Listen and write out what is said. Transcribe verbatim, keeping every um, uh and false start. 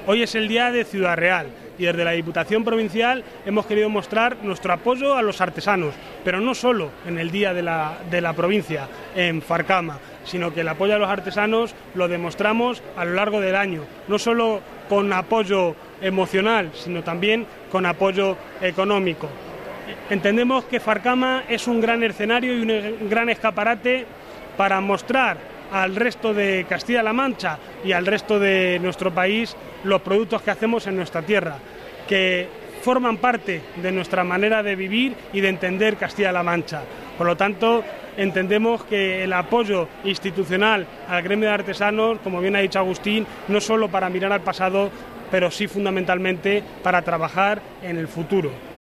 Hoy es el día de Ciudad Real y desde la Diputación Provincial hemos querido mostrar nuestro apoyo a los artesanos, pero no solo en el día de la, de la provincia, en Farcama, sino que el apoyo a los artesanos lo demostramos a lo largo del año, no solo con apoyo emocional, sino también con apoyo económico. Entendemos que Farcama es un gran escenario y un gran escaparate para mostrar al resto de Castilla-La Mancha y al resto de nuestro país los productos que hacemos en nuestra tierra, que forman parte de nuestra manera de vivir y de entender Castilla-La Mancha. Por lo tanto, entendemos que el apoyo institucional al gremio de artesanos, como bien ha dicho Agustín, no solo para mirar al pasado, pero sí fundamentalmente para trabajar en el futuro.